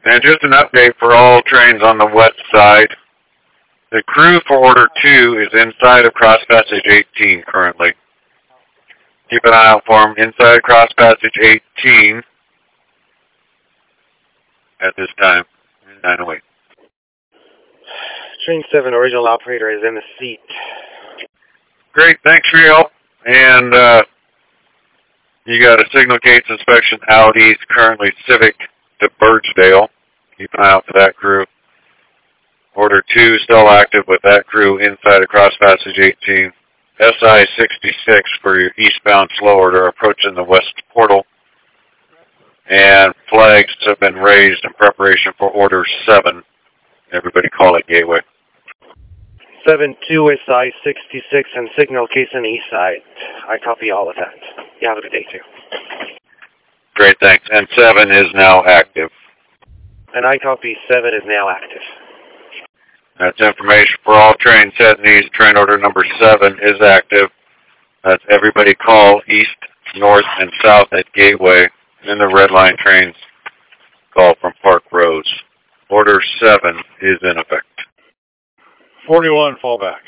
And just an update for all trains on the west side. The crew for Order 2 is inside of Cross Passage 18 currently. Keep an eye out for them inside Cross Passage 18 at this time, 908. Train 7 original operator is in the seat. Great, thanks for your help. And you got a signal gates inspection out east, currently Civic to Birchdale. Keep an eye out for that crew. Order 2 still active with that crew inside of Cross Passage 18. SI 66 for your eastbound slow order approaching the west portal. And flags have been raised in preparation for Order 7. Everybody call it Gateway. 7-2 SI 66 and signal case on the east side. I copy all of that. You have a good day too. Great, thanks. And 7 is now active. And I copy 7 is now active. That's information for all trains heading east. Train order number 7 is active. That's everybody call east, north, and south at Gateway. And the red line trains call from Park Roads. Order 7 is in effect. 41, fall back.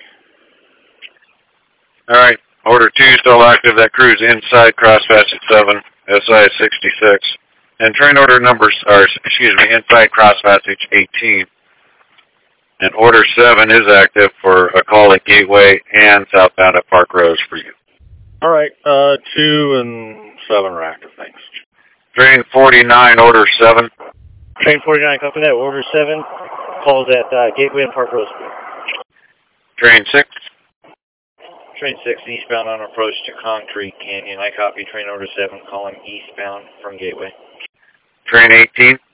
All right. Order 2 still active. That crew's inside Cross Passage 7, SI 66. And train order numbers are, inside Cross Passage 18. And Order 7 is active for a call at Gateway and southbound at Park Roads for you. All right, 2 and 7 are active, thanks. Train 49, Order 7. Train 49, copy that. Order 7 calls at Gateway and Park Roads. Train 6. Train 6 eastbound on approach to Concrete Canyon. I copy train order 7 calling eastbound from Gateway. Train 18.